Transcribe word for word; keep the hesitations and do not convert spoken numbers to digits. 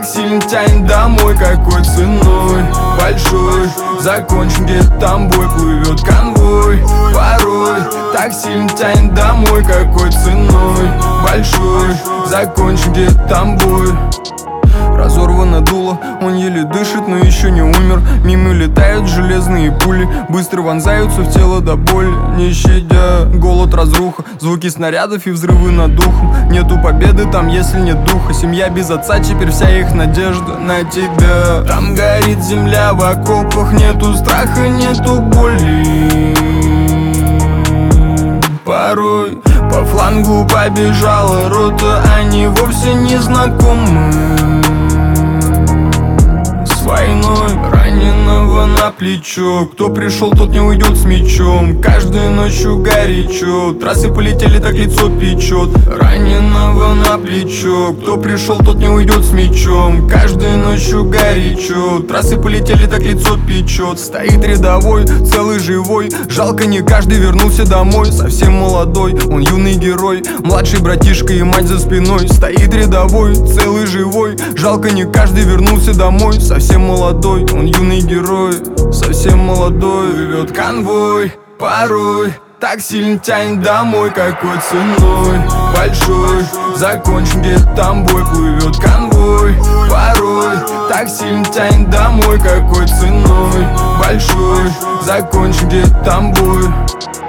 так сильно тянет домой, какой ценой большой. Закончим где-то там бой, плывет конвой. Порой так сильно тянет домой, какой ценой большой. Закончим где-то там бой. Разорвано дуло, он еле дышит, но еще не умер. Мимо летают железные пули, быстро вонзаются в тело до боли, не щадя. Голод, разруха, звуки снарядов и взрывы над духом. Нету победы там, если нет духа. Семья без отца, теперь вся их надежда на тебя. Там горит земля в окопах, нету страха, нету боли. Порой по флангу побежала рота, они вовсе не знакомы с войной. Раненого на плечо, кто пришел, тот не уйдет с мечом. Каждой ночью горячо, трассы полетели, так лицо печет. Раненого на плечо, кто пришел, тот не уйдет с мечом. Каждой ночью горячо, трассы полетели, так лицо печет. Стоит рядовой, целый живой, жалко не каждый вернулся домой. Совсем молодой, он юный герой, младший братишка и мать за спиной. Стоит рядовой, целый живой, жалко не каждый вернулся домой. Совсем молодой, он юный герой, совсем молодой. Плывет конвой, порой так сильно тянет домой, какой ценой большой. Закончим где-то там бой, плывет конвой. Порой так сильно тянет домой, какой ценой большой. Закончим где-то там бой.